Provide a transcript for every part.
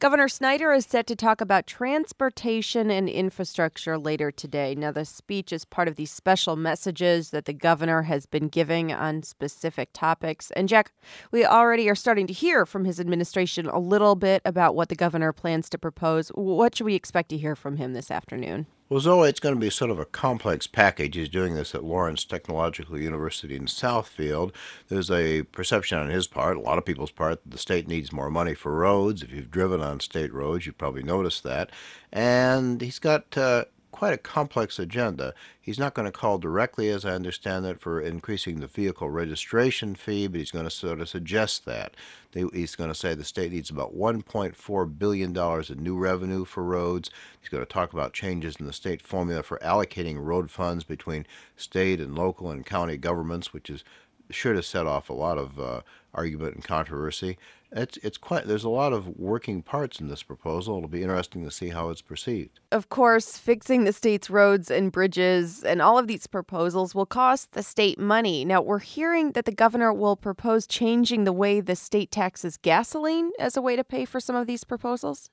Governor Snyder is set to talk about transportation and infrastructure later today. Now, the speech is part of these special messages that the governor has been giving on specific topics. And Jack, we already are starting to hear from his administration a little bit about what the governor plans to propose. What should we expect to hear from him this afternoon? Well, Zoe, it's going to be sort of a complex package. He's doing this at Lawrence Technological University in Southfield. There's a perception on his part, a lot of people's part, that the state needs more money for roads. If you've driven on state roads, you've probably noticed that. And he's got quite a complex agenda. He's not going to call directly, as I understand it, for increasing the vehicle registration fee, but he's going to sort of suggest that. He's going to say the state needs about $1.4 billion in new revenue for roads. He's going to talk about changes in the state formula for allocating road funds between state and local and county governments, which is sure to set off a lot of argument and controversy. There's a lot of working parts in this proposal. It'll be interesting to see how it's perceived. Of course, fixing the state's roads and bridges and all of these proposals will cost the state money. Now, we're hearing that the governor will propose changing the way the state taxes gasoline as a way to pay for some of these proposals.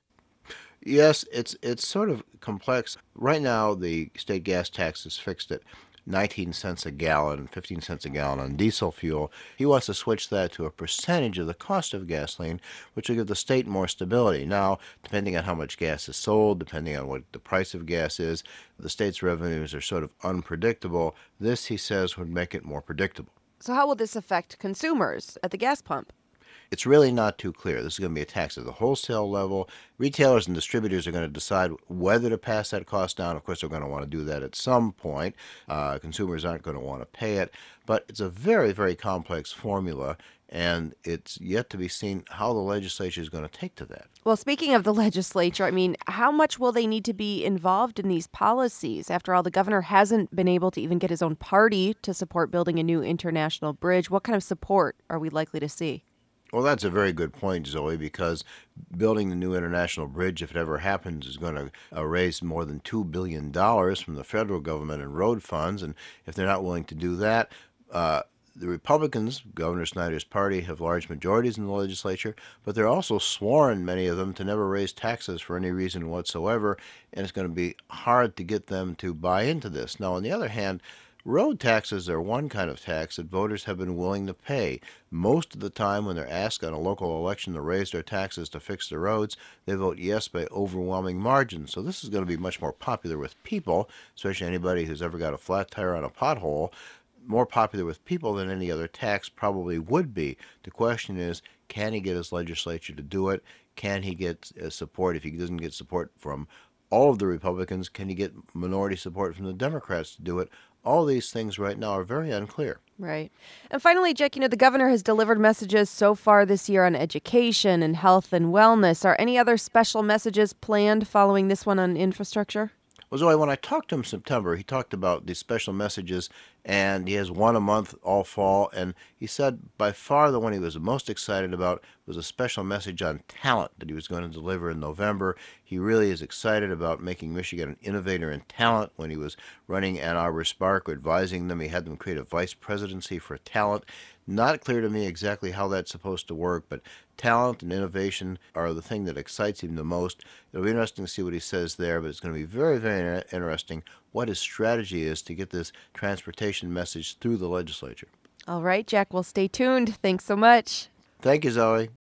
Yes, it's sort of complex. Right now, the state gas tax is fixed at 19 cents a gallon, 15 cents a gallon on diesel fuel. He wants to switch that to a percentage of the cost of gasoline, which will give the state more stability. Now, depending on how much gas is sold, depending on what the price of gas is, the state's revenues are sort of unpredictable. This, he says, would make it more predictable. So how will this affect consumers at the gas pump? It's really not too clear. This is going to be a tax at the wholesale level. Retailers and distributors are going to decide whether to pass that cost down. Of course, they're going to want to do that at some point. Consumers aren't going to want to pay it. But it's a very, very complex formula, and it's yet to be seen how the legislature is going to take to that. Well, speaking of the legislature, how much will they need to be involved in these policies? After all, the governor hasn't been able to even get his own party to support building a new international bridge. What kind of support are we likely to see? Well, that's a very good point, Zoe, because building the new international bridge, if it ever happens, is going to raise more than $2 billion from the federal government and road funds. And if they're not willing to do that, the Republicans, Governor Snyder's party, have large majorities in the legislature, but they're also sworn, many of them, to never raise taxes for any reason whatsoever, and it's going to be hard to get them to buy into this. Now, on the other hand, road taxes are one kind of tax that voters have been willing to pay. Most of the time when they're asked on a local election to raise their taxes to fix the roads, they vote yes by overwhelming margins. So this is going to be much more popular with people, especially anybody who's ever got a flat tire on a pothole, more popular with people than any other tax probably would be. The question is, can he get his legislature to do it? Can he get support? If he doesn't get support from all of the Republicans, can he get minority support from the Democrats to do it? All these things right now are very unclear. Right. And finally, Jack, the governor has delivered messages so far this year on education and health and wellness. Are any other special messages planned following this one on infrastructure? Well, Zoe, when I talked to him in September, he talked about these special messages, and he has one a month all fall. And he said by far the one he was most excited about was a special message on talent that he was going to deliver in November. He really is excited about making Michigan an innovator in talent. When he was running Ann Arbor Spark, advising them, he had them create a vice presidency for talent. Not clear to me exactly how that's supposed to work, but talent and innovation are the thing that excites him the most. It'll be interesting to see what he says there, but it's going to be very, very interesting what his strategy is to get this transportation message through the legislature. All right, Jack, we'll stay tuned. Thanks so much. Thank you, Zoe.